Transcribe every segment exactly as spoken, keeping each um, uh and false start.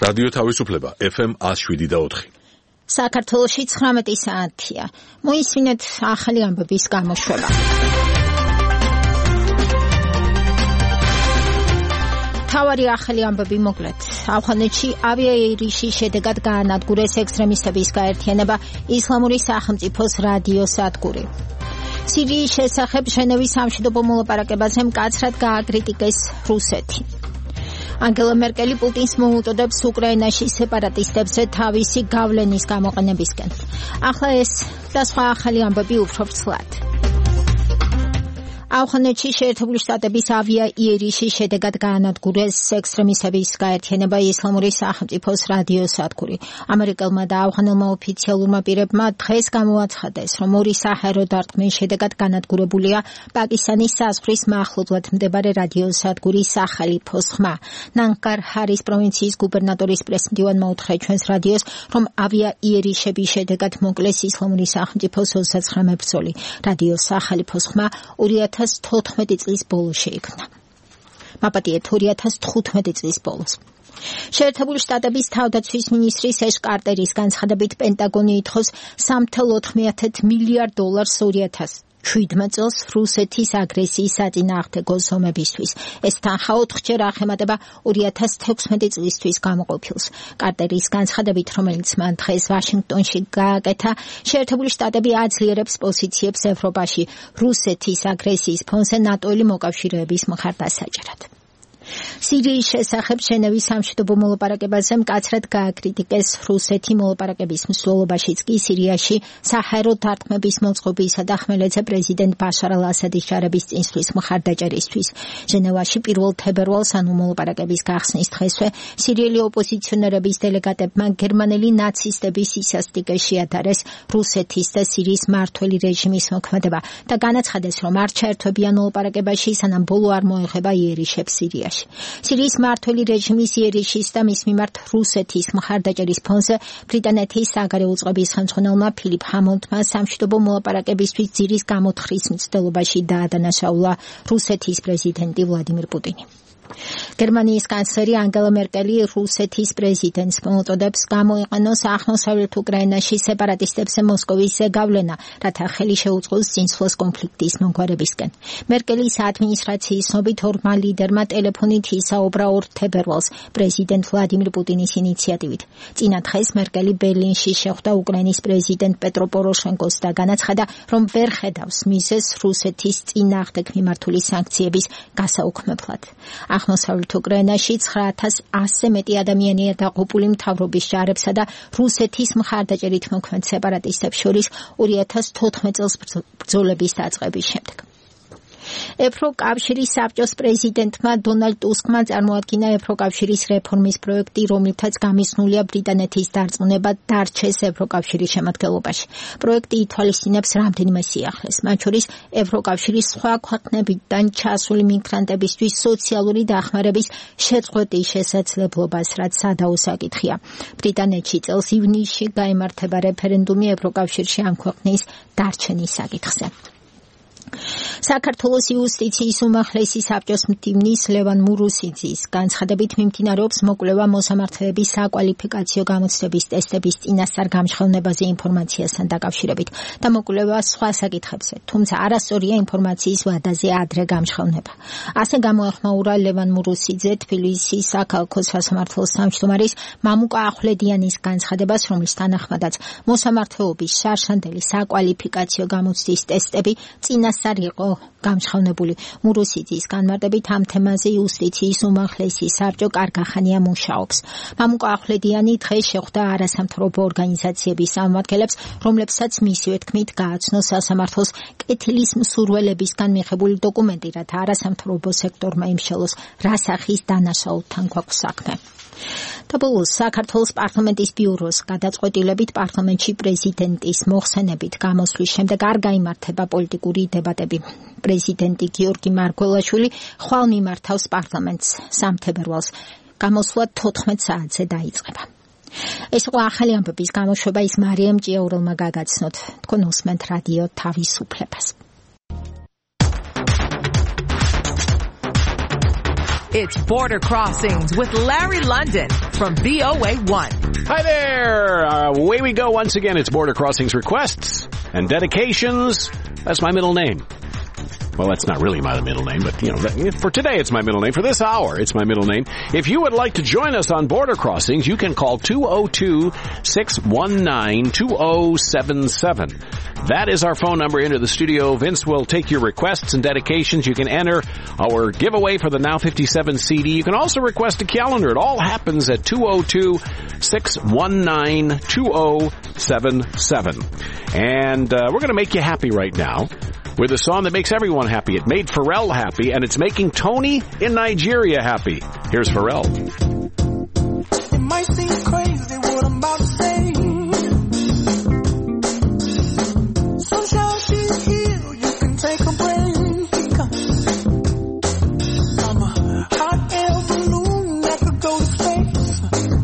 რადიო თავისუფლება ეფ ემ one oh seven და four. საქართველოში ცხრამეტი საათია. მოისმინეთ ახალი ამბების გამოშვება. თავარი ახალი ამბები მოკლედ. ავღანეთში ავიაერიშის შედეგად გაანადგურეს ექსტრემისტების გაერთიანება ისლამური სახელმწიფოს რადიო სადგური. სირიის შესახებ ჟენევის სამშვიდობო მოლაპარაკებაზე მკაცრად გააკრიტიკეს რუსეთი. ანგელა მერკელი პუტინს მოუწოდებს უკრაინაში სეპარატისტებზე თავისი გავლენის გამოყენებისკენ. ახლა ეს და სხვა ახალი ამბები უფრო ვრცლად. ავღანეთში შეერთებული შტატების ავიაიერიშის შედეგად გაანადგურეს ექსტრემისტების გაერთიანება ისლამური სახელმწიფოს რადიო სადგური. ამერიკელმა და ავღანელმა ოფიციალურმა პირებმა დღეს გამოაცხადეს, რომ ორი საჰაერო დარტყმის შედეგად განადგურებულია პაკისტანის საზღვრის მახლობლად მდებარე რადიო სადგურის სახალიფოს ხმა. ნანგარ ჰარის პროვინციის გუბერნატორის პრესმდივანმა უთხრა ჩვენს რადიოს, რომ ავიაიერიშების შედეგად მოკლეს ისლამური სახელმწიფოს ოცდათხმეტი მებრძოლი. რადიოს სახალიფოს ხმა ორი ათას თოთხმეტი წლის ბოლოს შეიქმნა. მაპატიეთ ორი ათას თხუთმეტი წლის ბოლოს. შეერთებული შტატების თავდაცვის მინისტრის ეშ კარტერის განცხადებით პენტაგონი ითხოვს სამი ოთხ მილიარდ დოლარს ორი ათას შვიდმეტ წელს რუსეთის აგრესიის საწინააღმდეგო ზომებისთვის. ეს თანხა ოთხჯერ აღემატება ორი ათას თექვსმეტი წლისთვის გამოყოფილს. კარტერის განცხადებით, რომელიც მან დღეს ვაშინგტონში გააკეთა, შეერთებული შტატები აძლიერებს პოზიციებს ევროპაში რუსეთის აგრესიის ფონზე ნატოელი მოკავშირეების მხარდასაჭერად. სირიის შესახებ ჟენევის სამშვიდობო მოლაპარაკებაზე მკაცრად გააკრიტიკეს რუსეთი. მოლაპარაკების მსვლელობაშიც კი სირიაში საჰაერო დარტყმების მოწყობისა და ხმელეთზე პრეზიდენტ ბაშარ ალ-ასადის ჯარების წინსვლის მხარდაჭერისთვის. ჟენევაში პირველ თებერვალს, ანუ მოლაპარაკების გახსნის დღესვე, სირიელი ოპოზიციონერების დელეგატებმა გერმანელი ნაცისტების სისასტიკე შეადარეს რუსეთის და სირიის მმართველი რეჟიმის მოქმედება და განაცხადეს, რომ არ ჩაერთვებიან მოლაპარაკებაში, სანამ ბოლო არ მოეხება იერიშებს სირიაში. სირიის მმართველი რეჟიმის იერიშის და მის მიმართ რუსეთის მხარდაჭერის ფონზე ბრიტანეთის საგარეო წყობის ხელმძღვანელმა ფილიპ ჰამონდმა სამშვიდობო მოლაპარაკებისთვის ძირის გამოთხრის მცდელობაში დაადანაშაულა რუსეთის პრეზიდენტი ვლადიმირ პუტინი. გერმანიის კანცლერი ანგელა მერკელი რუსეთის პრეზიდენტს მოუწოდებს გამოიყენოს აღმოსავლეთ უკრაინაში სეპარატისტებზე მოსკოვის ზეგავლენა, რათა ხელი შეუწყოს წინსვლას კონფლიქტის მომგვარებისკენ. მერკელის ადმინისტრაციის ცნობით ორმა ლიდერმა ტელეფონით ისაუბრა ორ თებერვალს პრეზიდენტ ვლადიმირ პუტინის ინიციატივით. წინა დღეს მერკელი ბერლინში შეხვდა უკრაინის პრეზიდენტ პეტრო პოროშენკოს და განაცხადა, რომ ვერ ხედავს მიზეზს რუსეთის წინააღმდეგ მიმართული სანქციების გასაუქმებლად. აღმოსავლეთ უკრაინაში ცხრა ათას ასზე მეტი ადამიანია დაყრდნილი მთავრობის ჯარებსა და რუსეთის მხარდაჭერით მოქმედ სეპარატისტებს შორის ორი ათას თოთხმეტ წელს ბრძოლების დაწყების შემდეგ. ევროკავშირის საბჭოს პრეზიდენტმა დონალდ ტუსკმა წარმოადგინა ევროკავშირის რეფორმის პროექტი, რომლითაც გამიზნულია ბრიტანეთის დარწმუნება დარჩეს ევროკავშირის შემადგენლობაში. პროექტი ითვალისწინებს რამდენიმე სიახლეს, მათ შორის ევროკავშირის სხვა ქვეყნებიდან ჩასული მიგრანტებისთვის სოციალური დახმარების შეწყვეტის შესაძლებლობას, რაც სადაო საკითხია. ბრიტანეთში წელს ივნისში გაიმართება რეფერენდუმი ევროკავშირში ამ ქვეყნის დარჩენის საკითხზე. საქართველოს იუსტიციის უმაღლესი საბჭოს მდივნის ლევან მურუსიძის განცხადებით მიმდინარეობს მოკვლევა მოსამართლეების საკვალიფიკაციო გამოცდების ტესტების წინასწარ გამჟღავნებაზე ინფორმაციასთან დაკავშირებით და მოკვლევა სხვა საკითხებზე, თუმცა არასწორია ინფორმაციის ვადაზე ადრე გამჟღავნება. ასე გამოეხმაურა ლევან მურუსიძე თბილისის საქალაქო სასამართლოს თავმჯდომარის მამუკა ახვლედიანის განცხადებას, რომლის თანახმადაც მოსამართლეობის შარშანდელი საკვალიფიკაციო გამოცდის ტესტები წინასწარ იყო გამჟღავნებული. მურუსიძის განმარტებით ამ თემაზე იუსტიციის უმაღლესი საბჭო კარგახანია მუშაობს. მამუკა ახვლედიანი დღეს შეხვდა არასამთავრობო ორგანიზაციების წარმომადგენლებს, რომლებსაც მისივე თქმით გააცნო სასამართლოს კეთილის მსურველებისგან მიღებული დოკუმენტი, რათა არასამთავრობო სექტორმა იმშელოს რა სახის დანაშაულთან გვაქვს საქმე. და ბოლოს საქართველოს პარლამენტის ბიუროს გადაწყვეტილებით პარლამენტში პრეზიდენტის მოხსენებით გამოსვლის შემდეგ არ გაიმართება პოლიტიკური დებატები. პრეზიდენტი გიორგი მარგველაშვილი ხვალ მიმართავს პარლამენტს სამ თებერვალს. გამოსვლა თოთხმეტ საათზე დაიწყება. ეს იყო ახალი ამბების გამოშვება, ის მარიამ ჭიაურელმა გაგაცნოთ. თქვენ უსმენთ რადიო თავისუფლებას. It's Border Crossings with Larry London from V O A one. Hi there. Uh, away we go once again. It's Border Crossings requests and dedications. That's my middle name. Well, that's not really my middle name, but, you know, for today it's my middle name. For this hour, it's my middle name. If you would like to join us on Border Crossings, you can call two oh two, six one nine, two oh seven seven. That is our phone number into the studio. Vince will take your requests and dedications. You can enter our giveaway for the Now fifty-seven C D. You can also request a calendar. It all happens at two oh two, six one nine, two oh seven seven. And uh, we're going to make you happy right now with a song that makes everyone happy. It made Pharrell happy, and it's making Tony in Nigeria happy. Here's Pharrell. It might seem crazy what I'm about to say. Sunshine, she's here. You can take a break. I'm a hot air balloon that could go to space.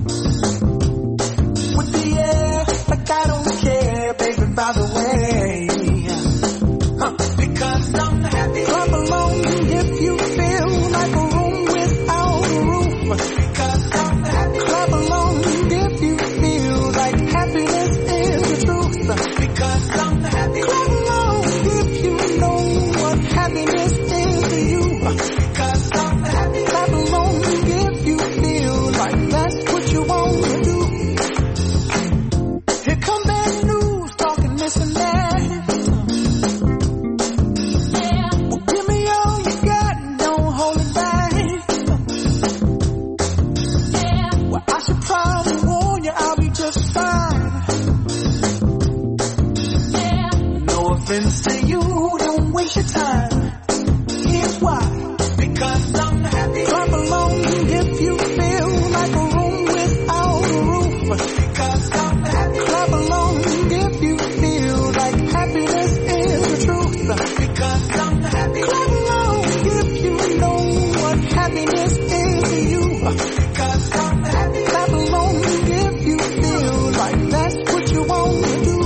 With the air, like I don't care, baby, by the way. Clap along if you feel like a room without a roof. Because I'm happy. Clap along if you feel like happiness is the truth. Because I'm happy. Clap along if you know what happiness is to you. Because I'm happy. Clap along if you feel like that's what you want to do. Here come bad news talking this and that. Offense to you, don't waste your time. Here's why. Because I'm happy. Clap along if you feel like a room without a roof. Because I'm happy. Clap along if you feel like happiness is the truth. Because I'm happy. Clap along if you know what happiness is to you. Because I'm happy. Clap along if you feel like that's what you want to do.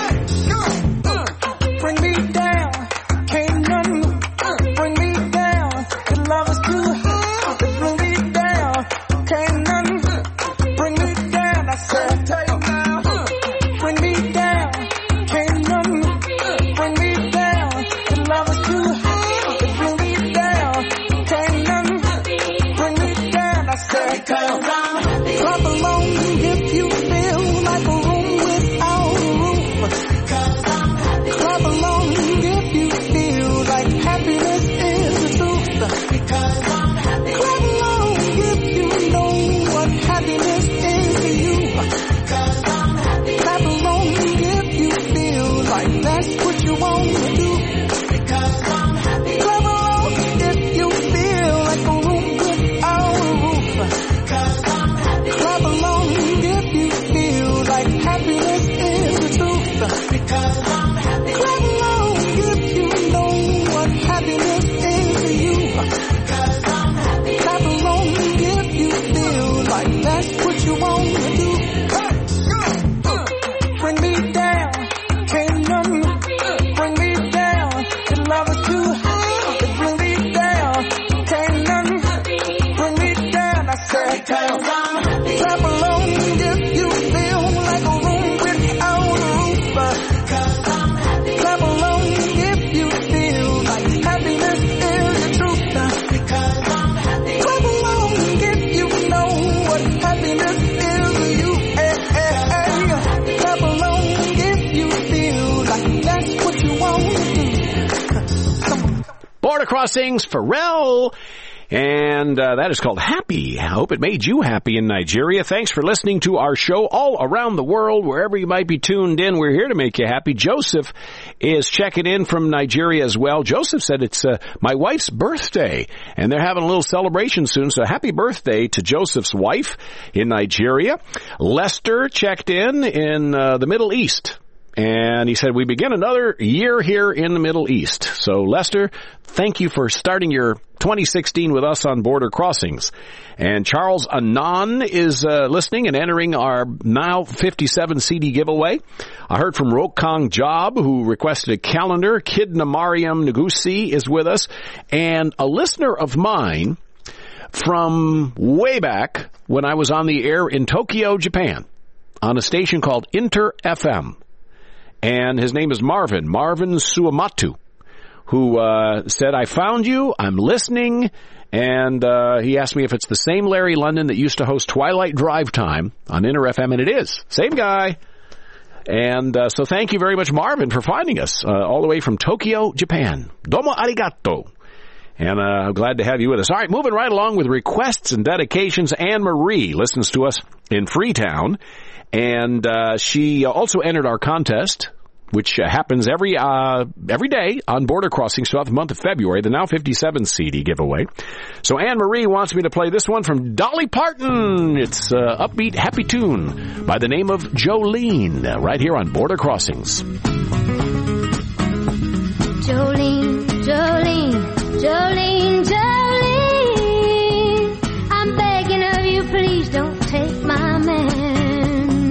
Bring me down, can't none bring me down. The love is too high, bring me down, can't none bring me down. I said, take now, bring me down, can't none bring me down. The love is too high, bring me down, can't none bring me down. I said, clap along if you feel like a room without a roof. Clap along if you feel like happiness is the truth. Because I'm happy. Clap along if you know what happiness is to you. Because I'm happy. Clap along if you feel like that's what you want to do. Because I'm happy. Clap along if you feel like a room without a roof. Because I'm happy. Clap along if you feel like happiness is the truth. Because I'm happy. Clap along if you know what happiness is to you. Because I'm happy. Clap along if you feel like that's what you want to do. Bring me down, can't none bring me down. The love is too high, bring me down, can't none bring me down. I said, clap along if you feel like a room without a roof. Because I'm happy. Clap along if you feel like happiness is the truth. Because I'm happy. Clap along if you know what happiness is to you. Hey, hey, hey. Clap along if you feel like that's what you want to do. Border Crossings, Pharrell. And uh, that is called Happy. I hope it made you happy in Nigeria. Thanks for listening to our show all around the world, wherever you might be tuned in. We're here to make you happy. Joseph is checking in from Nigeria as well. Joseph said it's uh, my wife's birthday, and they're having a little celebration soon. So happy birthday to Joseph's wife in Nigeria. Lester checked in in uh, the Middle East. And he said, we begin another year here in the Middle East. So, Lester, thank you for starting your twenty sixteen with us on Border Crossings. And Charles Anan is uh, listening and entering our Now fifty-seven C D giveaway. I heard from Rokong Job, who requested a calendar. Kidna Mariam Nagusi is with us. And a listener of mine from way back when I was on the air in Tokyo, Japan, on a station called Inter F M. And his name is Marvin, Marvin Suamatu, who uh, said, I found you, I'm listening, and uh, he asked me if it's the same Larry London that used to host Twilight Drive Time on Inter F M, and it is. Same guy. And uh, so thank you very much, Marvin, for finding us uh, all the way from Tokyo, Japan. Domo arigato. And uh, I'm glad to have you with us. All right, moving right along with requests and dedications. Anne Marie listens to us in Freetown, and uh, she also entered our contest, which uh, happens every uh, every day on Border Crossings throughout the month of February, the Now fifty-seven C D giveaway. So Anne Marie wants me to play this one from Dolly Parton. It's an uh, upbeat, happy tune by the name of Jolene, uh, right here on Border Crossings. Jolene, Jolene, Jolene, Jolene, I'm begging of you, please don't take my man.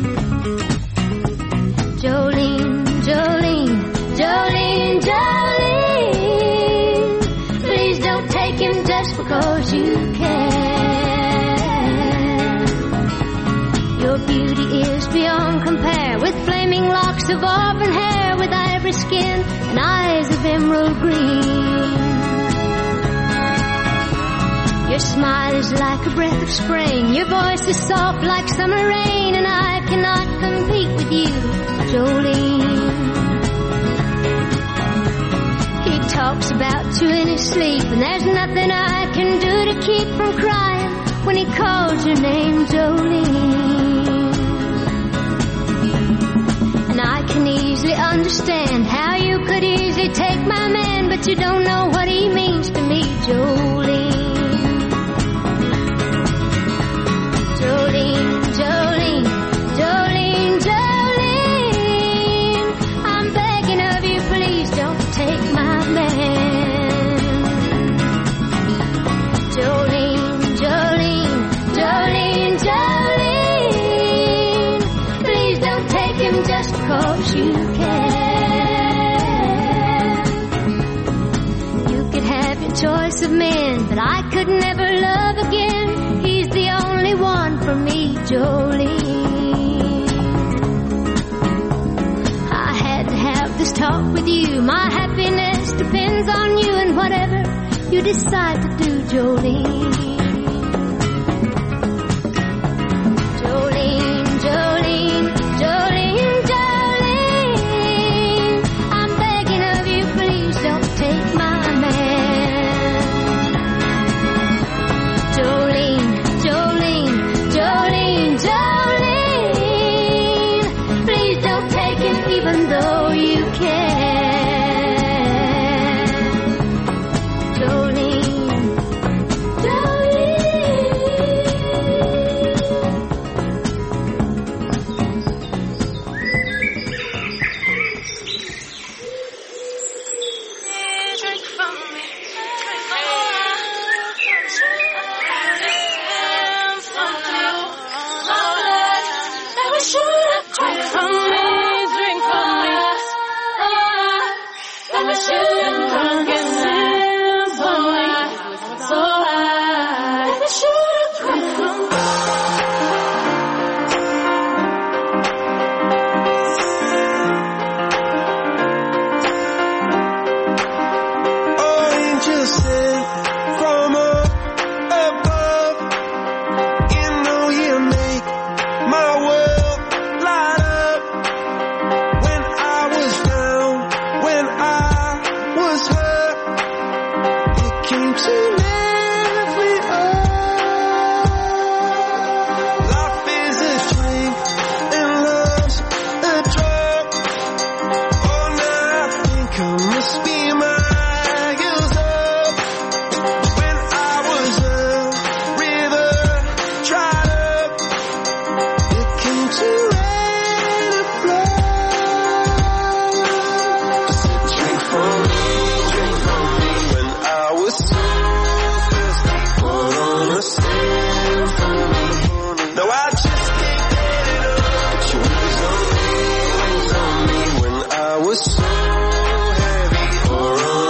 Jolene, Jolene, Jolene, Jolene, please don't take him just because you can. Your beauty is beyond compare, with flaming locks of auburn hair, with ivory skin and eyes of emerald green. Your smile is like a breath of spring, your voice is soft like summer rain, and I cannot compete with you, Jolene. He talks about you in his sleep, and there's nothing I can do to keep from crying when he calls your name, Jolene. And I can easily understand how you could easily take my man, but you don't know what he means to me, Jolene. Jolene, Jolene, Jolene, Jolene, I'm begging of you, please don't take my man. Jolene, Jolene, Jolene, Jolene, please don't take him just because you can. You could have your choice of men, but I could never love again. He's the only one for me, Jolene. I had to have this talk with you. My happiness depends on you, and whatever you decide to do, Jolene. Jolene, Jolene, Jolene, Jolene, I'm begging of you, please don't take my man. Jolene, Jolene, Jolene, Jolene, please don't take him even though you can. Jolene, Jolene. Drink from me, drink from me, drink from me. Let me shoot and drunk and simply. So I let me shoot and drink from me. Oh, angels sent from up above. You know you make my world light up. When I was down, when I was hurt, you came to lift me up. Life is a drink and love's a drug. Oh, now I think I must be miles up. When I was a river dried up, you came to rain and flood. Drink from me, drink from me. When I was so thirsty, poured on a stand from me. No, I just can't get it up. Put your wings on me, wings on me. When I was so heavy, pour on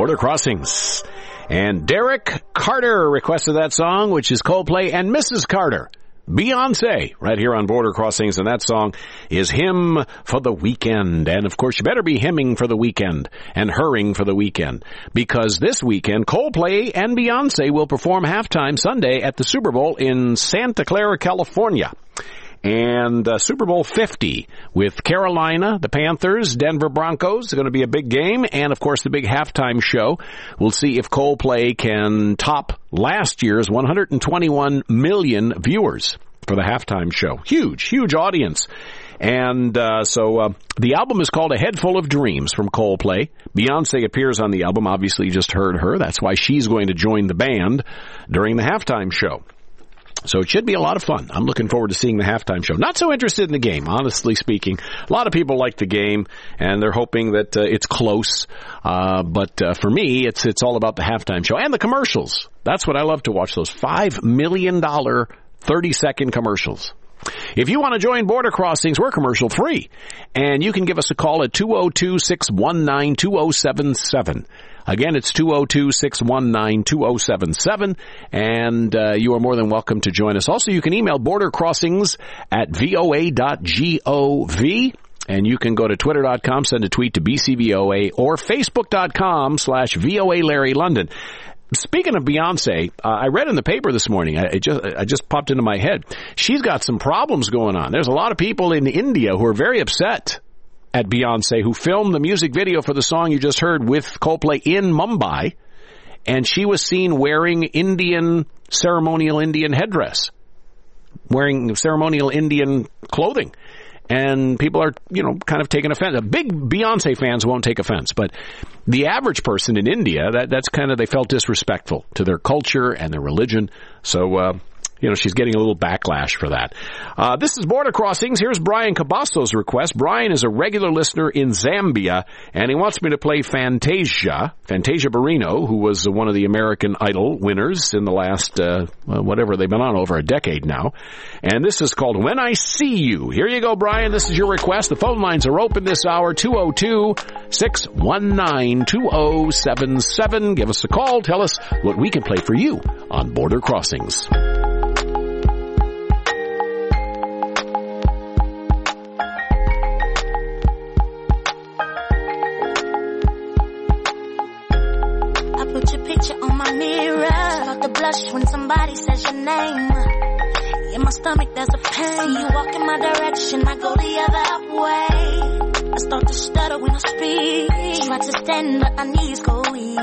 Border Crossings. And Derek Carter requested that song, which is Coldplay and Missus Carter. Beyonce, right here on Border Crossings, and that song is Hymn for the Weekend. And, of course, you better be hymning for the weekend and hurrying for the weekend, because this weekend, Coldplay and Beyonce will perform halftime Sunday at the Super Bowl in Santa Clara, California. And uh, Super Bowl fifty with Carolina, the Panthers, Denver Broncos. It's going to be a big game. And, of course, the big halftime show. We'll see if Coldplay can top last year's one hundred twenty-one million viewers for the halftime show. Huge, huge audience. And uh, so uh, the album is called A Head Full of Dreams from Coldplay. Beyonce appears on the album. Obviously, you just heard her. That's why she's going to join the band during the halftime show. So it should be a lot of fun. I'm looking forward to seeing the halftime show. Not so interested in the game, honestly speaking. A lot of people like the game, and they're hoping that uh, it's close. Uh, but uh, for me, it's it's all about the halftime show and the commercials. That's what I love to watch, those five million dollars thirty-second commercials. If you want to join Border Crossings, we're commercial free. And you can give us a call at two oh two, six one nine, two oh seven seven. Again, it's two oh two, six one nine, two oh seven seven, and uh, you are more than welcome to join us. Also, you can email bordercrossings at voa dot gov, and you can go to twitter dot com, send a tweet to B C V O A, or facebook dot com slash VOA Larry London. Speaking of Beyonce, uh, I read in the paper this morning, I, it just I just popped into my head, she's got some problems going on. There's a lot of people in India who are very upset at Beyonce, who filmed the music video for the song you just heard with Coldplay in Mumbai, and she was seen wearing Indian, ceremonial Indian headdress, wearing ceremonial Indian clothing. And people are, you know, kind of taking offense. Big Beyonce fans won't take offense, but the average person in India, that that's kind of, they felt disrespectful to their culture and their religion. So, uh, you know, she's getting a little backlash for that. Uh, this is Border Crossings. Here's Brian Cabasso's request. Brian is a regular listener in Zambia, and he wants me to play Fantasia, Fantasia Barrino, who was one of the American Idol winners in the last, uh, whatever, they've been on over a decade now. And this is called When I See You. Here you go, Brian. This is your request. The phone lines are open this hour, two oh two, six one nine, two oh seven seven. Give us a call. Tell us what we can play for you on Border Crossings. Put your picture on my mirror. Start to blush when somebody says your name. In my stomach there's a pain. See you walk in my direction, I go the other way. I start to stutter when I speak. Try to stand but my knees go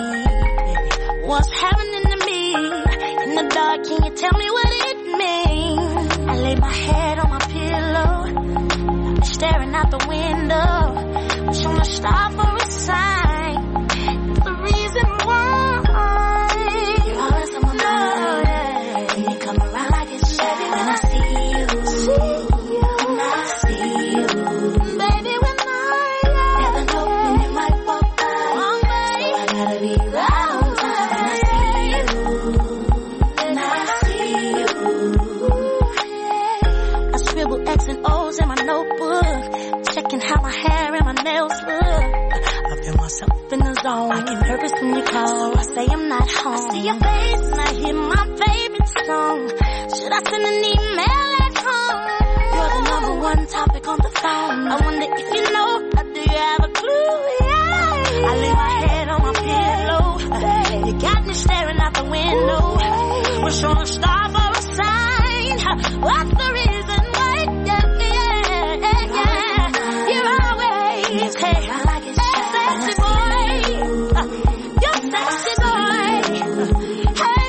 weak. What's happening to me? In the dark, can you tell me what it means? I lay my head on my pillow, staring out the window, wishing a star for a sign. The reason why you're always on my mind. When you come around like it's shy. When I see you, when I see you, baby, when I never know when you might walk by. So I gotta be right on time. When I see you, when I see you, I scribble X and O's in my notebook, checking how my hair and my nails look. Myself in the zone. I get nervous when you call, so I say I'm not home. I see your face and I hear my favorite song. Should I send an email at home? You're the number one topic on the phone. I wonder if you know, or do you have a clue? Yeah. I lay my head on my pillow. You got me staring out the window. Wish on a star for a sign. What's the reason why? Yeah, yeah, yeah, yeah. You're always hey. Sexy boy, you're sexy boy. Hey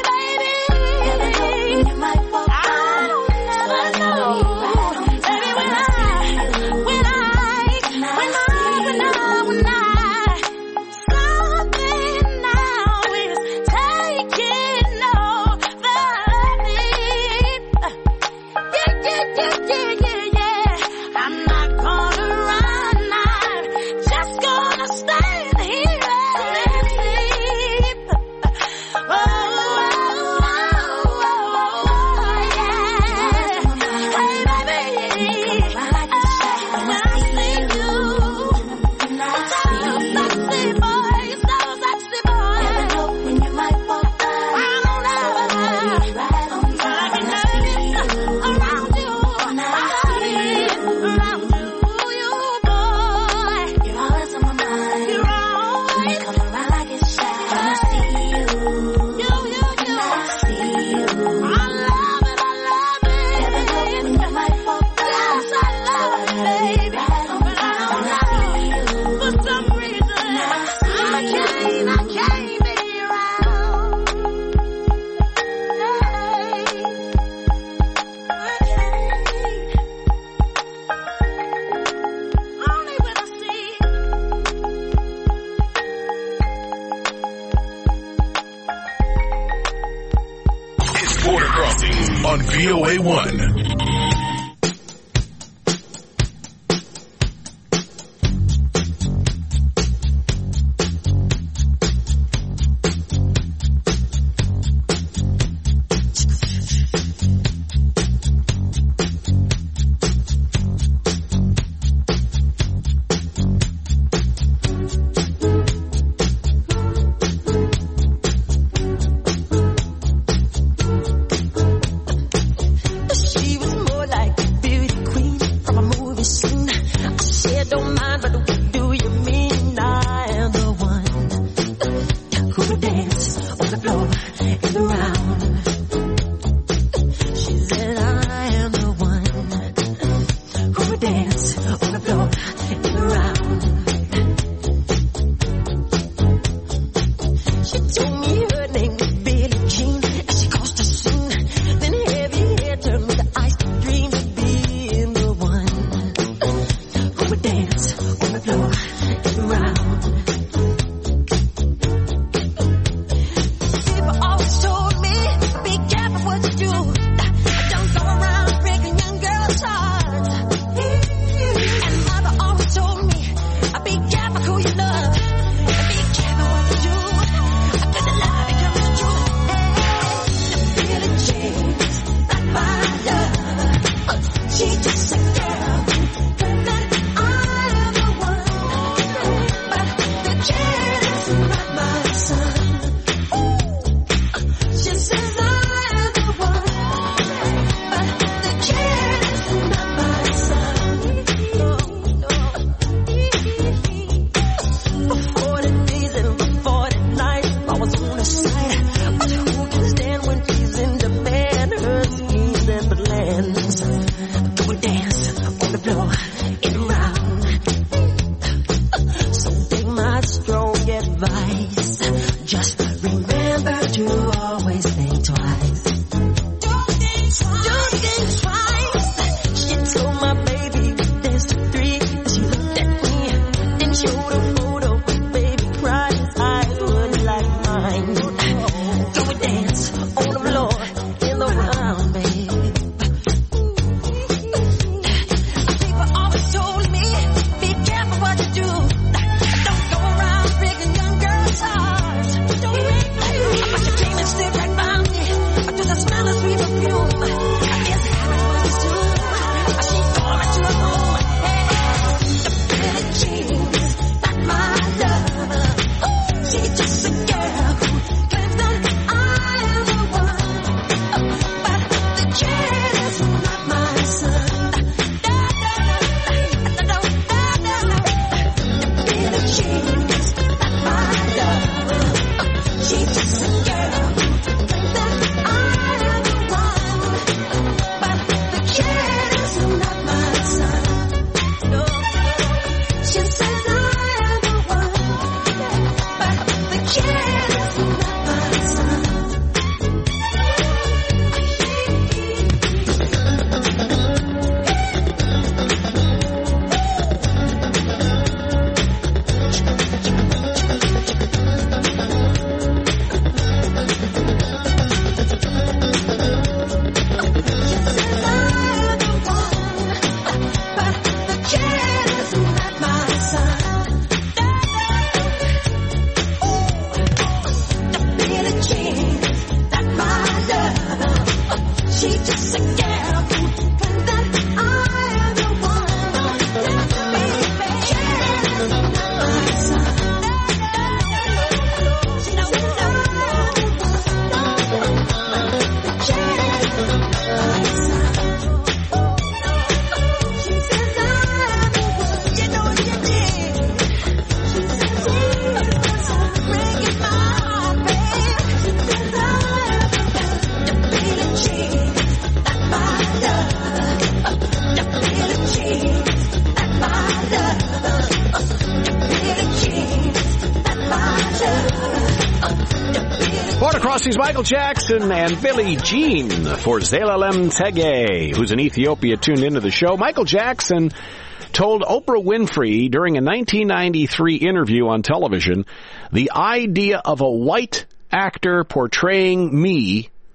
baby, I don't never know. Baby, when I, when I, when I, when I, when I, something now is taking over me. Yeah, yeah, yeah, yeah, yeah, yeah. I'm not gonna run, I'm just gonna stand on V O A one. He's Michael Jackson and Billie Jean for Zelalem Tege, who's in Ethiopia, tuned into the show. Michael Jackson told Oprah Winfrey during a nineteen ninety-three interview on television, the idea of a white actor portraying me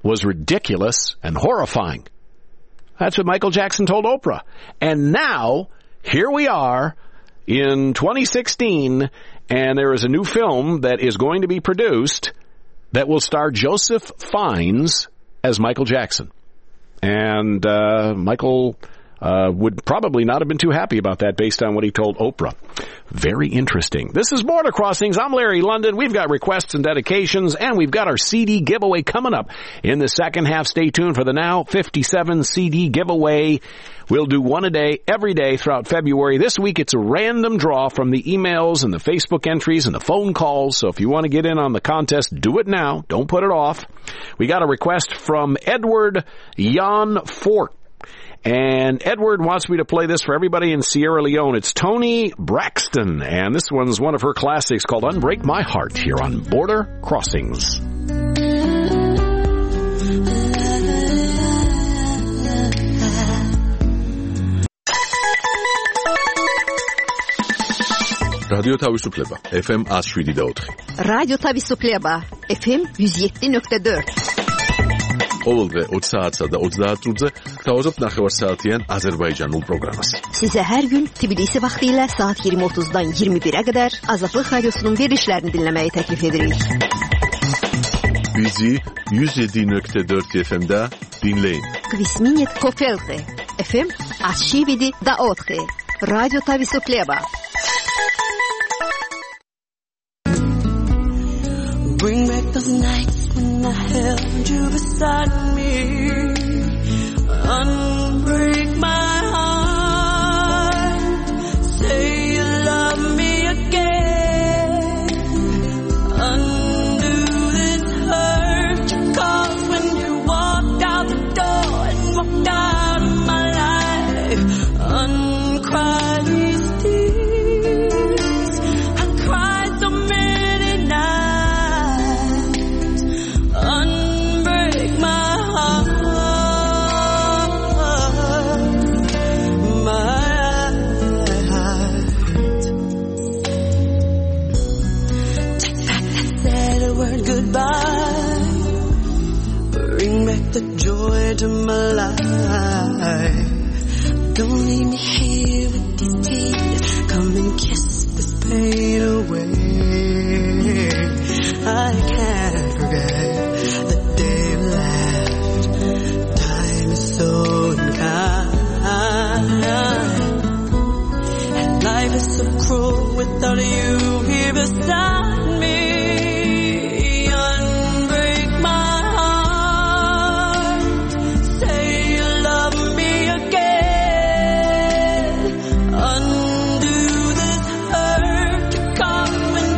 was ridiculous and horrifying. That's what Michael Jackson told Oprah. And now, here we are in twenty sixteen, and there is a new film that is going to be produced that will star Joseph Fiennes as Michael Jackson. And uh, Michael uh, would probably not have been too happy about that based on what he told Oprah. Very interesting. This is Border Crossings. I'm Larry London. We've got requests and dedications, and we've got our C D giveaway coming up in the second half. Stay tuned for the Now fifty-seven C D giveaway. We'll do one a day, every day throughout February. This week, it's a random draw from the emails and the Facebook entries and the phone calls. So if you want to get in on the contest, do it now. Don't put it off. We got a request from Edward Jan Fort. And Edward wants me to play this for everybody in Sierra Leone. It's Toni Braxton, and this one's one of her classics called Unbreak My Heart here on Border Crossings. რადიო თავისუფლება F M one oh seven point four. რადიო თავისუფლება F M one oh seven point four. ყოველდღე twenty საათსა და twenty წუთზე გთავაზობთ ნახევარსაათიან აზერბაიჯანულ პროგრამას. Sizə hər gün Tbilisi vaxtı ilə saat yirmi otuzdan iyirmi birə qədər Azadlıq Radiosunun verilişlərini dinləməyi təklif edirik. Bizi one oh seven point four F M-də dinləyin. Kvisminit Kofelte F M one oh seven point four. Radyo Tavisupleba. Bring back those nights when I held you beside me. Unbreak my heart. Say you love me again. Undo this hurt you caused when you walked out the door and walked out of my life. Uncry these tears. I cried so many nights. Unbreak my heart, my heart. Take back that sad word goodbye. Bring back the joy to my life. Don't leave me here with these tears. Come and kiss this pain away. I can't forget the day we left. Time is so unkind, and life is so cruel without you here beside me. Unbreak my heart. Say you love me again. Undo this hurt you caused when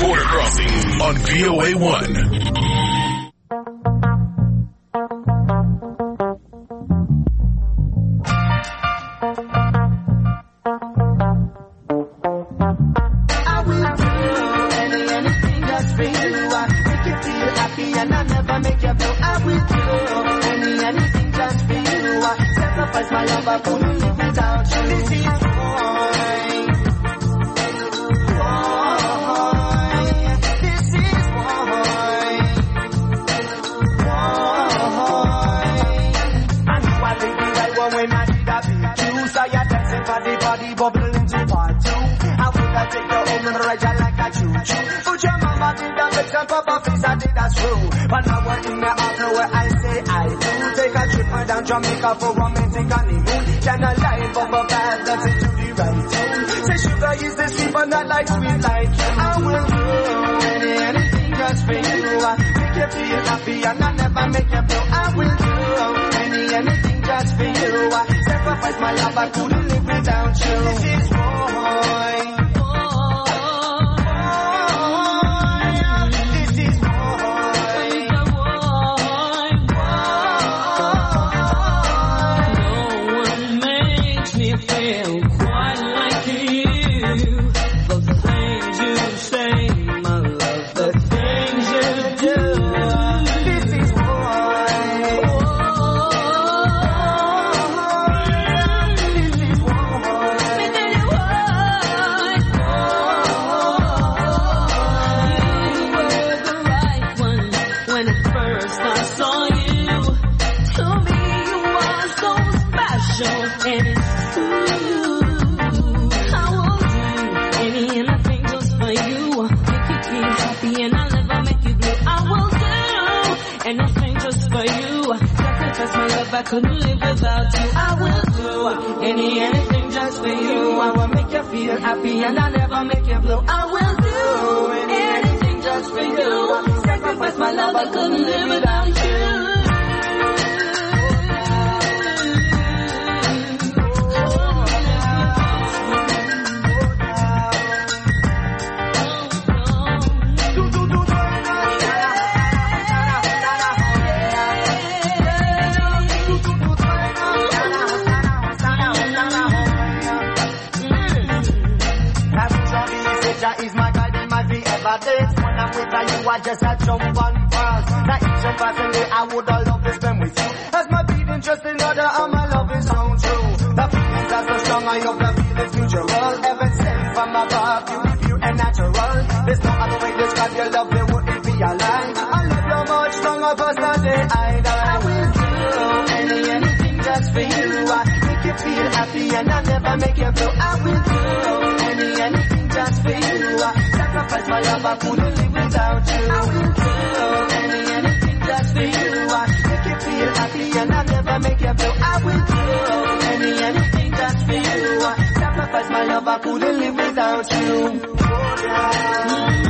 Border Crossings on V O A one. Jamaica for romantic honeymoon. Can I life of a bad that's into the right tune? Say sugar is the sweet but not like sweet like you. I will do any, anything just for you. I make you feel happy and I never make you blue. I will do any, anything just for you. I sacrifice my love, I couldn't live without you. This is boy. I couldn't live without you. I will do any, anything just for you. I will make you feel happy and I'll never make you blue. I will do any, anything just for you. Sacrifice my love, I couldn't live without you. When I'm with you, I just had jump on fast. Now each and every day, I would all love to spend with you. As my beating just another, and my love is so true. The feelings are so strong, I hope the feelings mutual. Heaven sent from above, you be pure and natural. There's no other way to describe your love, there wouldn't be a lie. I love you much longer, past the day I die. I will do any, anything just for you. I make you feel happy and I never make you blue. I will do any, anything just for you. I sacrifice my love, I couldn't live without you. I will do any, anything just for you. I make you feel happy and I never make you blue. I will do any, anything just for you. I sacrifice my love, I couldn't live without you. Oh, down.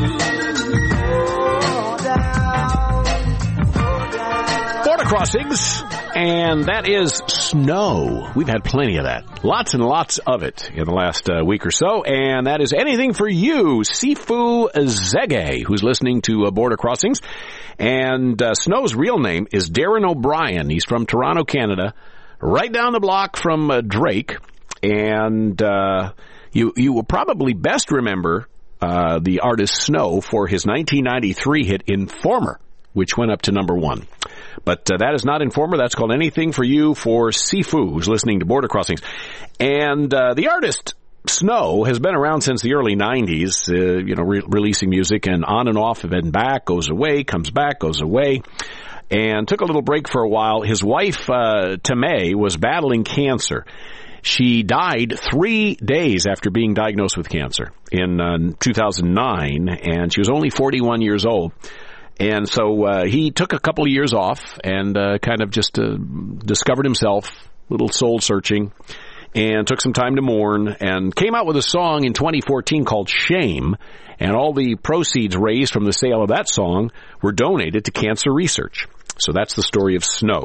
Oh, down. Oh, down. Border Crossings, and that is snow. We've had plenty of that. Lots and lots of it in the last uh, week or so, and that is anything for you, Sifu Zege, who's listening to uh, Border Crossings. And uh, Snow's real name is Darren O'Brien. He's from Toronto, Canada, right down the block from uh, Drake. And uh, you you will probably best remember uh, the artist Snow for his nineteen ninety-three hit Informer, which went up to number one. But uh, that is not Informer. That's called Anything for You for Sifu, who's listening to Border Crossings. And uh, the artist Snow has been around since the early nineties, uh, you know, re- releasing music and on and off, and back, goes away, comes back, goes away, and took a little break for a while. His wife, uh, Tamay, was battling cancer. She died three days after being diagnosed with cancer in uh, two thousand nine, and she was only forty-one years old. And so uh, he took a couple of years off and uh, kind of just uh, discovered himself, little soul searching, and took some time to mourn, and came out with a song in twenty fourteen called Shame, and all the proceeds raised from the sale of that song were donated to cancer research. So that's the story of Snow.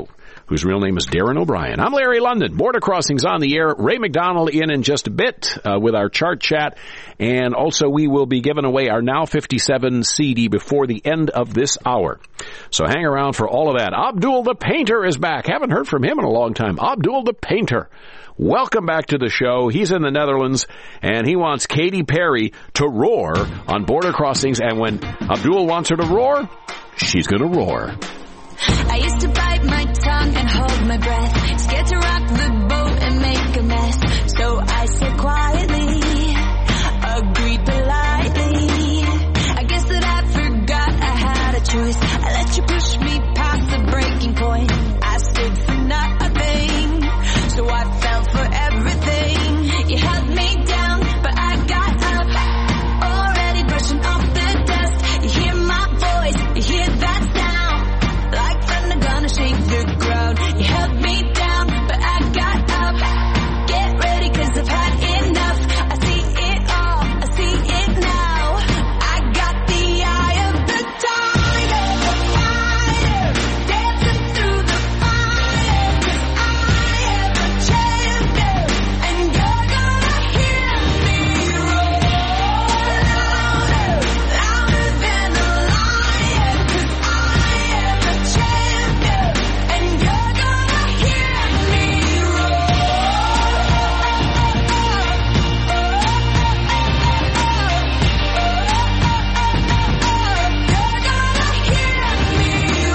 whose real name is Darren O'Brien. I'm Larry London. Border Crossings on the air. Ray McDonald in in just a bit uh, with our chart chat. And also we will be giving away our Now fifty-seven C D before the end of this hour. So hang around for all of that. Abdul the Painter is back. Haven't heard from him in a long time. Abdul the Painter. Welcome back to the show. He's in the Netherlands, and he wants Katy Perry to roar on Border Crossings. And when Abdul wants her to roar, she's going to roar. I used to bite my tongue and hold my breath, scared to rock the boat and make a mess. So I said quietly, agreed politely. I guess that I forgot I had a choice. I let you push me past the breaking point. I stood for nothing, so I fell for everything. You held me down, but I got up, already brushing off the dust. You hear my voice, you hear that sound, like thunder gonna shake the ground. You held me down, but I got up. Get ready, 'cause I've had enough. I see it all, I see it now. I got the eye of the tiger, the fighter, dancing through the fire. 'Cause I am a champion, and you're gonna hear me roar louder, louder than a lion. 'Cause I am a champion, and you're gonna hear me roar. You're gonna hear me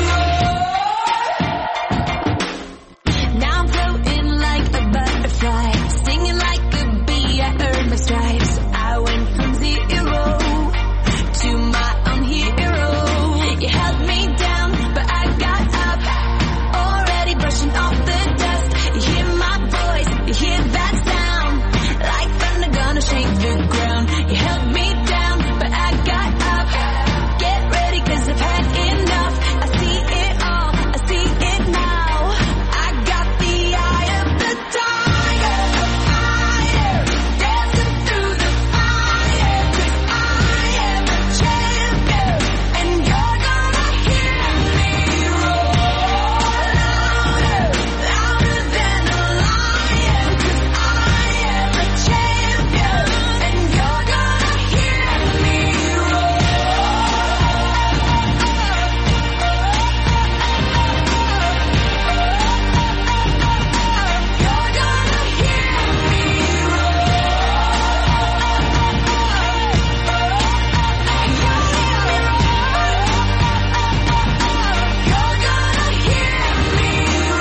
roar. Now I'm floating like a butterfly, singing like a bee. I earned my stripes. I went from zero to my own hero. You held me down, but I got up, already brushing off the dust. You hear my voice, you hear that sound, like thunder gonna shake the ground. You held me down, but I got up. Get ready, 'cause I've had enough. I see it all, I see it now. I got the eye of the tiger, the fighter, dancing through the fire. 'Cause I am a champion, and you're gonna hear me roar louder, louder than a lion. 'Cause I am a champion, and you're gonna hear me roar. You're gonna hear me You're gonna hear me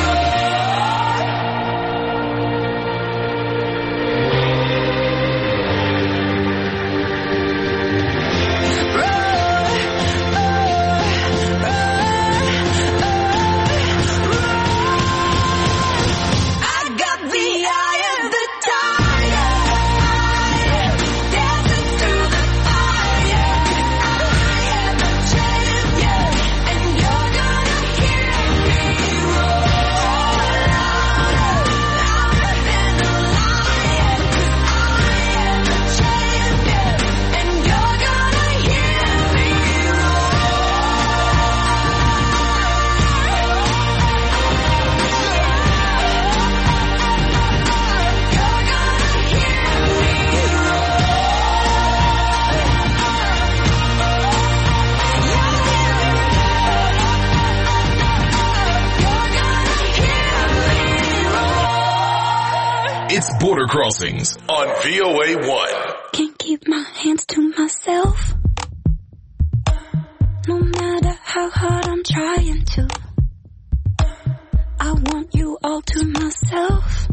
I got the eye of the tiger, dancing through the fire. 'Cause I am a champion, and you're gonna hear me roar louder, louder than a lion. 'Cause I am a champion, and you're gonna hear me It's Border Crossings on V O A one. Can't keep my hands to myself, no matter how hard I'm trying to. I want you all to myself,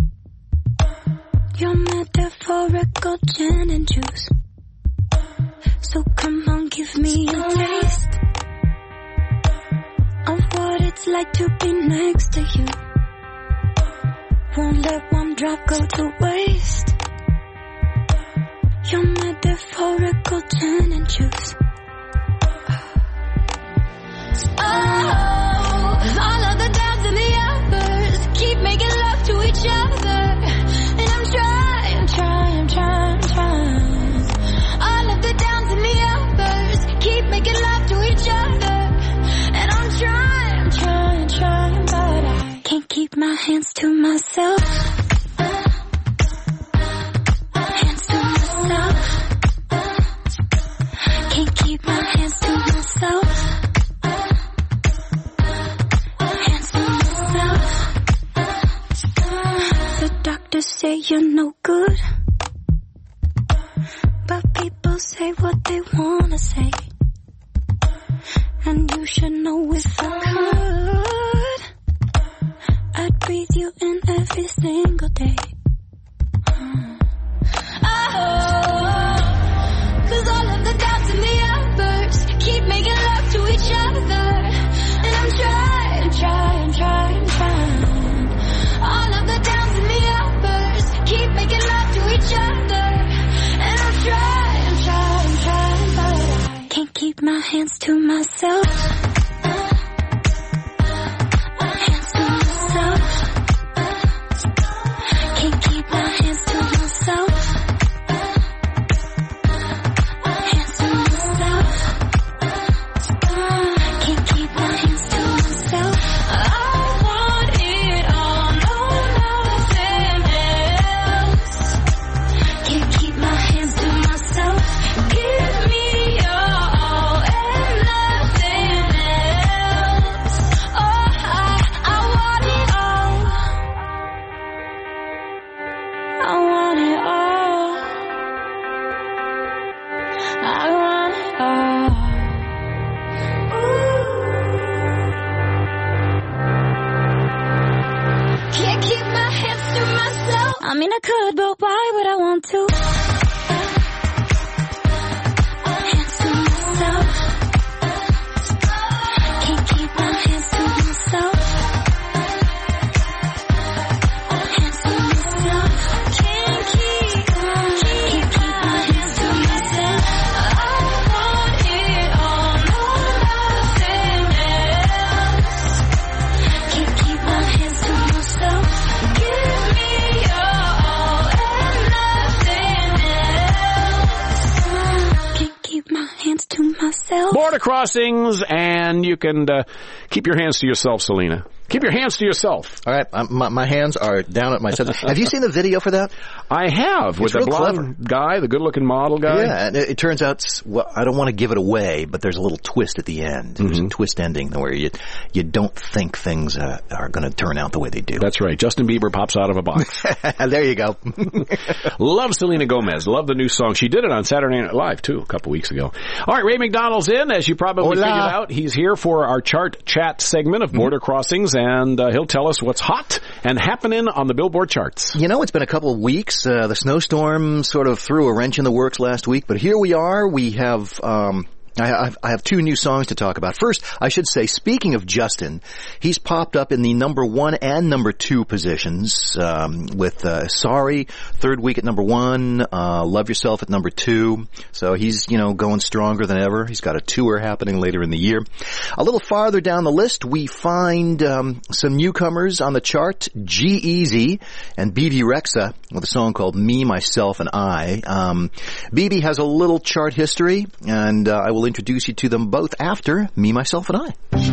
your metaphorical gin and juice. So come on, give me a taste of what it's like to be next to you. Won't let one drop go to waste, your metaphorical gin and juice. Oh, all of the downs and the uppers keep making love to each other, and I'm trying, trying, trying, trying. All of the downs and the uppers keep making love to each other, and I'm trying, trying, trying, but I to myself. Hands to myself. Can't keep my hands to myself. Hands to myself. The doctors say you're no good, but people say what they wanna say. And you should know if I could, I'd breathe you in every single day. Oh, cause all of the doubts and the outbursts keep making love to each other. And I'm trying, trying, trying, trying. All of the downs and the outbursts keep making love to each other. And I'm trying, trying, trying, but I can't keep my hands to myself. Hands to myself. Can't keep my hands to myself. Hands to myself. Can't keep my hands to myself. I want it all, no, nothing else. Can't keep my hands to myself. Give me your all and nothing else. Oh, I, I want it all. I want it all. I want it all. Ooh. Can't keep my hands to myself. I mean, I could, but why would I want to? Hands to myself. Can't keep my hands to myself. Hands to myself. Can't keep, can't keep my hands to myself. I want it all, no, nothing else. Can't keep my hands to myself. Give me your all and nothing else. Can't keep my hands to myself. Border Crossings, and you can uh, keep your hands to yourself, Selena. Keep your hands to yourself. All right, um, my, my hands are down at my center. Have you seen the video for that? I have, with It's the real blonde clever. guy, the good-looking model guy. Yeah, and it, it turns out, s- well, I don't want to give it away, but there's a little twist at the end. There's a twist ending where you you don't think things uh, are going to turn out the way they do. That's right. Justin Bieber pops out of a box. There you go. Love Selena Gomez. Love the new song. She did it on Saturday Night Live, too, a couple weeks ago. All right, Ray McDonald's in, as you probably Hola. figured out. He's here for our chart chat segment of Border Crossings, and uh, he'll tell us what's hot and happening on the Billboard charts. You know, it's been a couple of weeks. Uh, the snowstorm sort of threw a wrench in the works last week, but here we are. We have... Um, I have, I have two new songs to talk about. First, I should say, speaking of Justin, he's popped up in the number one and number two positions, um, with, uh, Sorry, third week at number one, uh, Love Yourself at number two. So he's, you know, going stronger than ever. He's got a tour happening later in the year. A little farther down the list, we find, um, some newcomers on the chart, G-Eazy and B B Rexha with a song called Me, Myself, and I. Um, B B has a little chart history, and, uh, I will introduce you to them both after Me, Myself, and I.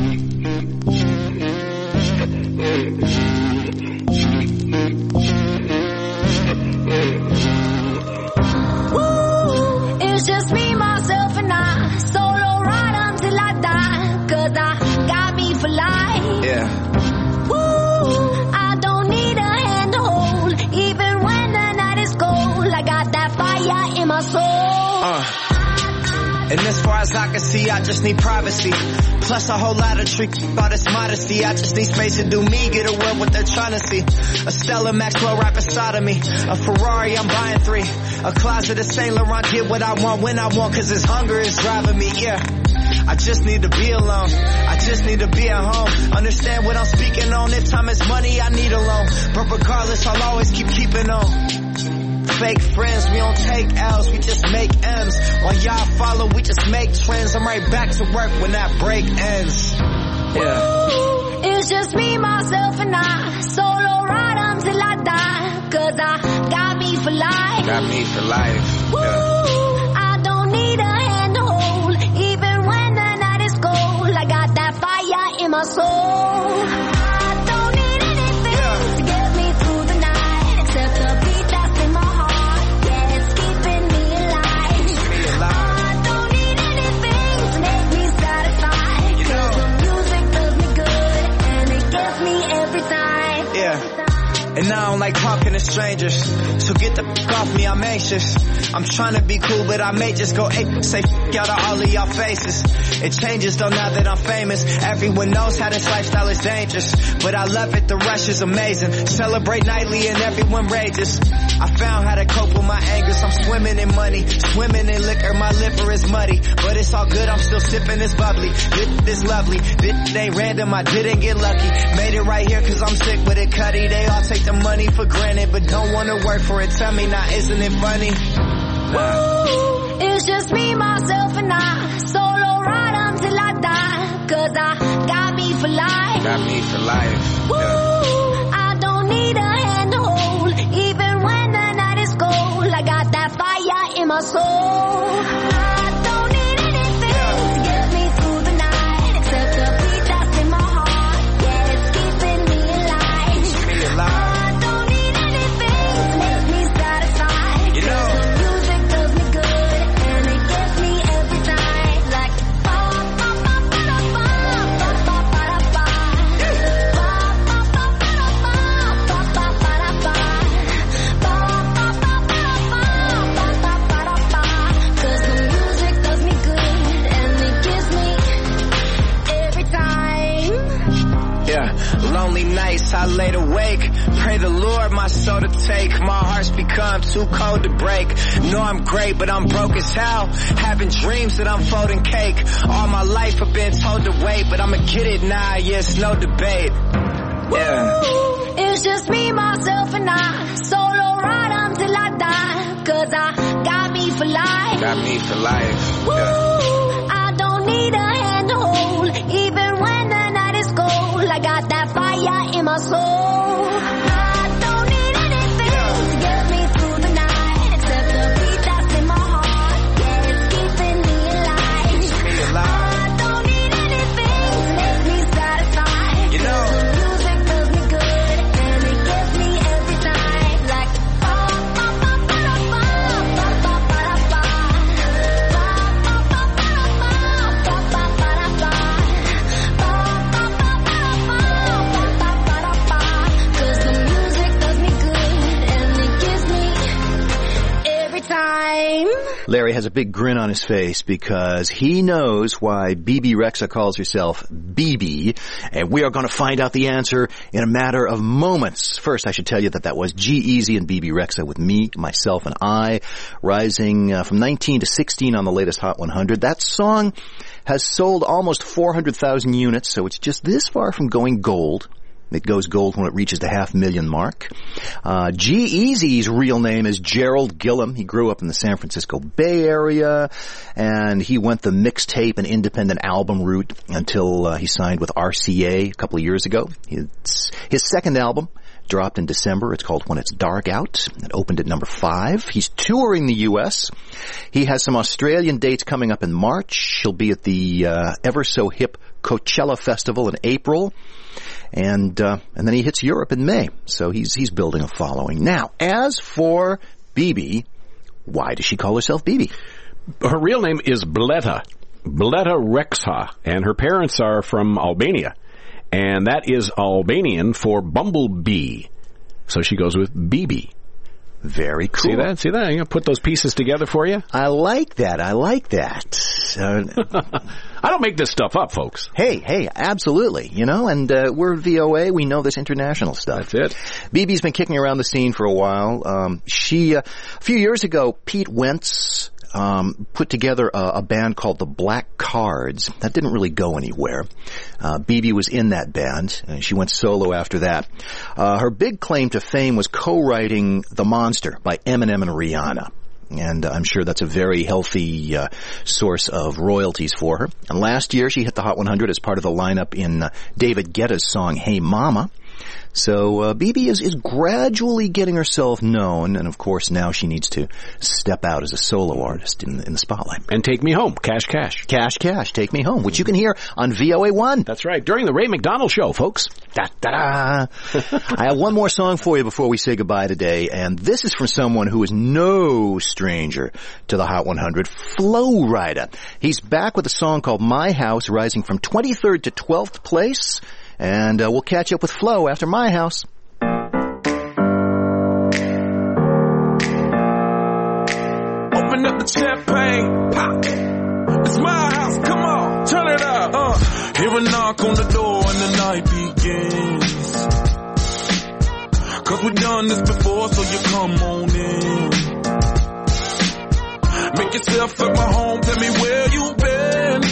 Woo, it's just me, myself, and I. Solo ride until I die. Cause I got me for life. Yeah. Woo, I don't need a hand to hold. Even when the night is cold, I got that fire in my soul. Uh. And as far as I can see, I just need privacy. Plus a whole lot of trick about this modesty. I just need space to do me, get away what they're trying to see. A Stella Maxwell right beside of me. A Ferrari, I'm buying three. A closet of Saint Laurent, get what I want when I want, cause this hunger is driving me, yeah. I just need to be alone. I just need to be at home. Understand what I'm speaking on. If time is money, I need a loan. But regardless, I'll always keep keeping on. Fake friends, we don't take L's, we just make M's. While y'all follow, we just make trends. I'm right back to work when that break ends. Yeah. Ooh, it's just me, myself, and I. Solo ride until I die. Cause I got me for life. Got me for life. Woo, Yeah. I don't need a hand to hold. Even when the night is cold, I got that fire in my soul. I don't need anything to get And I don't like talking to strangers. So get the f*** off me, I'm anxious. I'm trying to be cool, but I may just go ape. Say f*** out of all of y'all faces. It changes though now that I'm famous. Everyone knows how this lifestyle is dangerous. But I love it, the rush is amazing. Celebrate nightly and everyone rages. I found how to cope with my angers. I'm swimming in money, swimming in liquor. My liver is muddy, but it's all good, I'm still sipping this bubbly. This is lovely, this ain't random, I didn't get lucky. Made it right here cause I'm sick with it, Cuddy. They all take the money for granted, but don't wanna work for it. Tell me now, isn't it funny? Nah. Ooh, it's just me, myself, and I. Solo ride until I die. Cause I got me for life. Got me for life. Ooh, yeah. I don't need a hand to hold. Even when the night is cold, I got that fire in my soul. I don't need anything to get me through the night, except the beat that's in my heart. Yeah, it's keeping me alive. Keep me alive. I don't need anything to make me satisfied. You know. The music does me good, and it gets me every time. Like ba ba ba ba da ba, ba ba ba da ba, ba ba ba ba da ba, ba ba ba da ba, ba ba ba ba da ba, ba ba ba da ba. 'Cause the music does me good, and it gives me every time. Yeah, lonely nights I laid awake. Pray the Lord my soul to take. My heart's become too cold to break. Know I'm great, but I'm broke as hell. Having dreams that I'm folding cake. All my life I've been told to wait, but I'ma get it now, yeah, it's no debate. Yeah. Ooh, it's just me, myself, and I. Solo ride until I die. 'Cause I got me for life. Got me for life. Ooh, Yeah. I don't need a hand to hold. Even when the night is cold, I got that fire in my soul. I don't need anything to get me through the night, except the beat that's in my heart. Yeah, it's keeping me alive. Keep me alive. I don't need anything to make me satisfied. You know. The music does me good, and it gets me every time. Like ba ba ba ba da ba, ba ba ba da ba, ba ba ba ba da ba, ba ba ba da ba, ba ba ba ba da ba, ba ba ba da ba. 'Cause the music does me good, and it gives me every time. Larry has a big grin on his face because he knows why Bebe Rexha calls herself Bebe, and we are going to find out the answer in a matter of moments. First, I should tell you that that was G-Eazy and Bebe Rexha with Me, Myself, and I, rising uh, from nineteen to sixteen on the latest Hot one hundred. That song has sold almost four hundred thousand units, so it's just this far from going gold. It goes gold when it reaches the half million mark. Uh, G-Eazy's real name is Gerald Gillum. He grew up in the San Francisco Bay Area, and he went the mixtape and independent album route until uh, he signed with R C A a couple of years ago. His, his second album dropped in December. It's called When It's Dark Out. It opened at number five. He's touring the U S. He has some Australian dates coming up in March. He'll be at the uh, ever so hip Coachella Festival in April. And uh, and then he hits Europe in May. So he's he's building a following. Now, as for Bebe, why does she call herself Bebe? Her real name is Bleta. Bleta Rexha. And her parents are from Albania. And that is Albanian for bumblebee. So she goes with Bebe. Very cool. See that? See that? I'm going to put those pieces together for you. I like that. I like that. Uh, I don't make this stuff up, folks. Hey, hey, absolutely. You know, and uh, we're V O A. We know this international stuff. That's it. Bebe's been kicking around the scene for a while. Um, she, uh, a few years ago, Pete Wentz Um, put together a, a band called the Black Cards. That didn't really go anywhere. Uh, Bebe was in that band, and she went solo after that. Uh, her big claim to fame was co-writing The Monster by Eminem and Rihanna. And I'm sure that's a very healthy uh, source of royalties for her. And last year, she hit the Hot one hundred as part of the lineup in uh, David Guetta's song Hey Mama. So uh, Bebe is, is gradually getting herself known, and of course now she needs to step out as a solo artist in, in the spotlight. And Take Me Home, Cash Cash. Cash Cash, Take Me Home, which you can hear on V O A one. That's right, during the Ray McDonald Show, folks. Da-da-da. I have one more song for you before we say goodbye today, and this is from someone who is no stranger to the Hot one hundred, Flo Rida. He's back with a song called My House, rising from twenty-third to twelfth place. And uh, we'll catch up with Flo after My House. Hear a knock on the door and the night begins. Cause we've done this before, so you come on in. Make yourself at my home, tell me where you've been.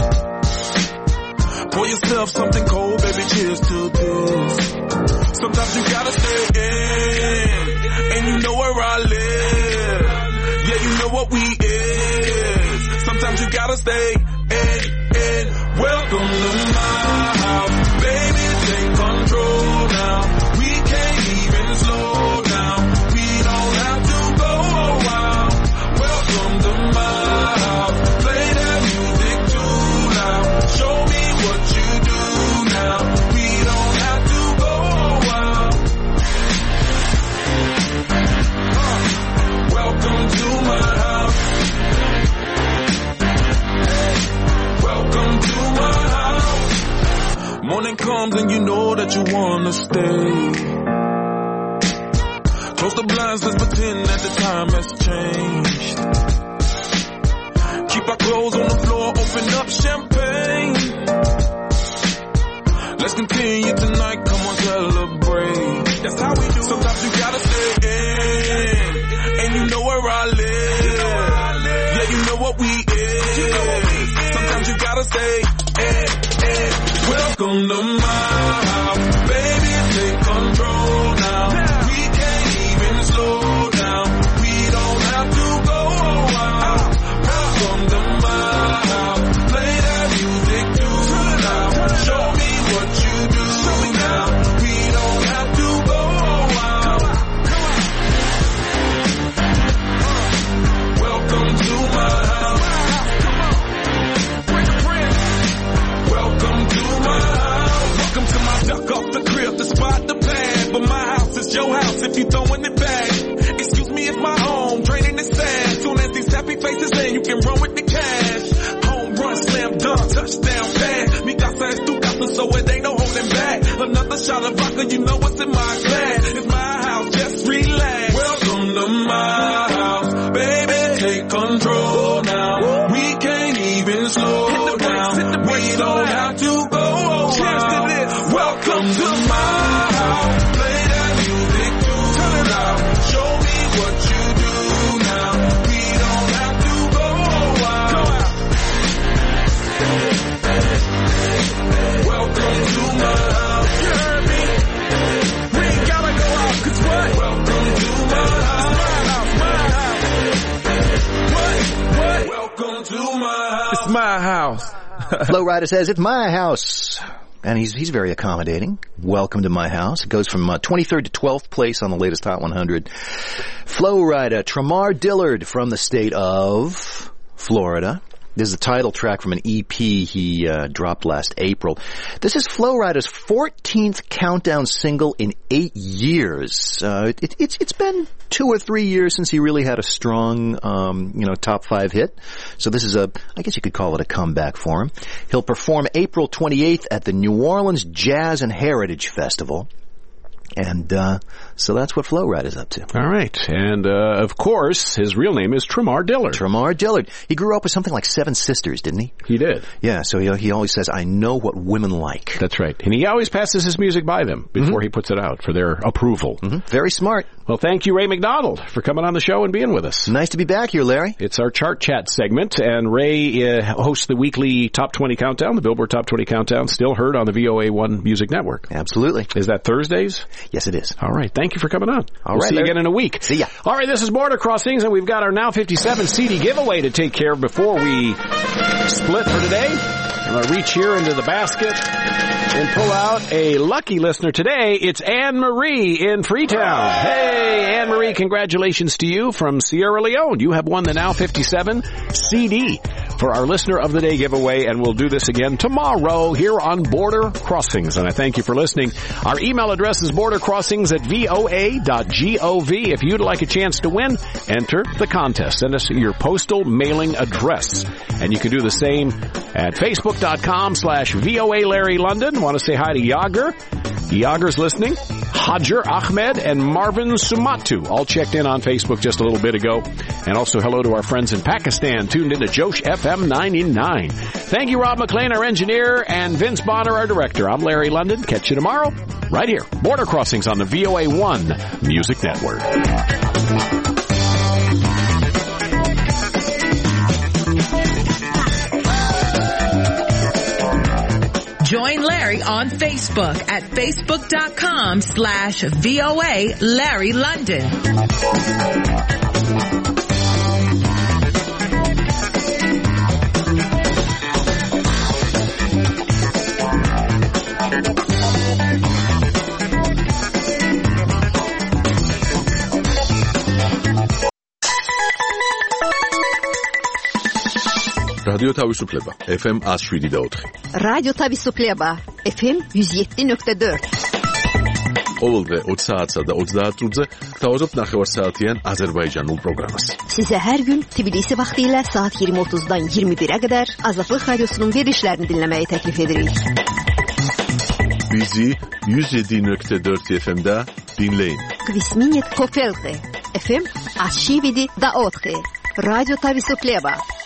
Pour yourself something cold, baby, cheers to this. Sometimes you gotta stay in, and you know where I live. Yeah, you know what we is. Sometimes you gotta stay in, in. Welcome to my house, baby, take control now. We can't even slow down. We don't have to go a while. Welcome to my house, play that music too loud. Show me what you do now. We don't have to go a while. Uh, welcome to my house. Welcome to my house. Morning comes and you know that you wanna stay. Close the blinds, let's pretend that the time has changed. Keep our clothes on the floor, open up champagne. Let's continue tonight, come on, celebrate. That's how we do. Sometimes you gotta stay in, and you know where I live. Yeah, you know what we is. Sometimes you gotta stay in, in. Welcome to my house, baby, take control now. We can't even slow down. We don't have to go a while. Welcome to my house, play that music too loud. Show me what you do now. We don't have to go a while. Welcome to my house. Welcome to my house. Welcome to my duck off the crib, the spot, the pad. But my house is your house if you throwing it back. Excuse me, it's my home, draining the sand. Soon as these happy faces in, you can run with the cash. Home run, slam dunk, touchdown pass. Mi casa es tu casa, so it ain't no holding back. Another shot of vodka, you know what's in my glass. It's my house, just relax. Welcome to my house, baby, take control now. We can't even slow down. We don't have to go a while. Welcome to my house, play that music too loud. Show me what you do now. We don't have to go a while. Welcome to my house. You heard me? We ain't gotta go out, cause what? Welcome to my house. My house. What? What? Welcome to my house. It's my house. Flo Rida says, it's my house. And he's he's very accommodating. Welcome to my house. It goes from uh, twenty-third to twelfth place on the latest Hot one hundred. Flo Rida, Tramar Dillard from the state of Florida. This is the title track from an E P he uh, dropped last April. This is Flo Rida's fourteenth countdown single in eight years. Uh, it, it's it's been two or three years since he really had a strong, um, you know, top five hit. So this is a, I guess you could call it a comeback for him. He'll perform April twenty-eighth at the New Orleans Jazz and Heritage Festival. And uh so that's what Flo Rida is up to. All right. And, uh of course, his real name is Tramar Dillard. Tramar Dillard. He grew up with something like seven sisters, didn't he? He did. Yeah, so he, he always says, I know what women like. That's right. And he always passes his music by them before mm-hmm. he puts it out for their approval. Mm-hmm. Very smart. Well, thank you, Ray McDonald, for coming on the show and being with us. Nice to be back here, Larry. It's our Chart Chat segment, and Ray uh, hosts the weekly Top twenty Countdown, the Billboard Top twenty Countdown, still heard on the V O A one Music Network. Absolutely. Is that Thursdays? Yes, it is. All right. Thank you for coming on. All we'll right. see Larry. you again in a week. See ya. All right. This is Border Crossings, and we've got our Now fifty-seven C D giveaway to take care of before we split for today. I'm going to reach here into the basket and pull out a lucky listener today. It's Anne Marie in Freetown. Hey, Anne Marie, congratulations to you from Sierra Leone. You have won the Now fifty-seven C D for our Listener of the Day giveaway, and we'll do this again tomorrow here on Border Crossings. And I thank you for listening. Our email address is bordercrossings at V O A dot gov. If you'd like a chance to win, enter the contest. Send us your postal mailing address. And you can do the same at facebook.com slash VOA Larry London. Want to say hi to Yager? Yager's listening. Hajar Ahmed and Marvin Sumatu all checked in on Facebook just a little bit ago. And also hello to our friends in Pakistan tuned into Josh F M ninety-nine. Thank you, Rob McLean, our engineer, and Vince Bonner, our director. I'm Larry London. Catch you tomorrow, right here. Border Crossings on the V O A one Music Network. Join Larry on Facebook at facebook.com slash VOA Larry London. რადიო თავისუფლება F M one oh seven point four. რადიო თავისუფლება F M one oh seven point four. ყოველდღე ოცი საათსა და ოცდაათ წუთზე გთავაზობთ ნახევარსაათიან აზერბაიჯანულ პროგრამას. Sizə hər gün Tbilisi vaxtı ilə saat iyirmi otuzdan iyirmi birə qədər Azadlıq Radiosunun verilişlərini dinləməyi təklif edirik. Bizi one oh seven point four F M-də dinləyin. Kvisminit Kofelte F M one oh seven point four. Радио Тависуплеба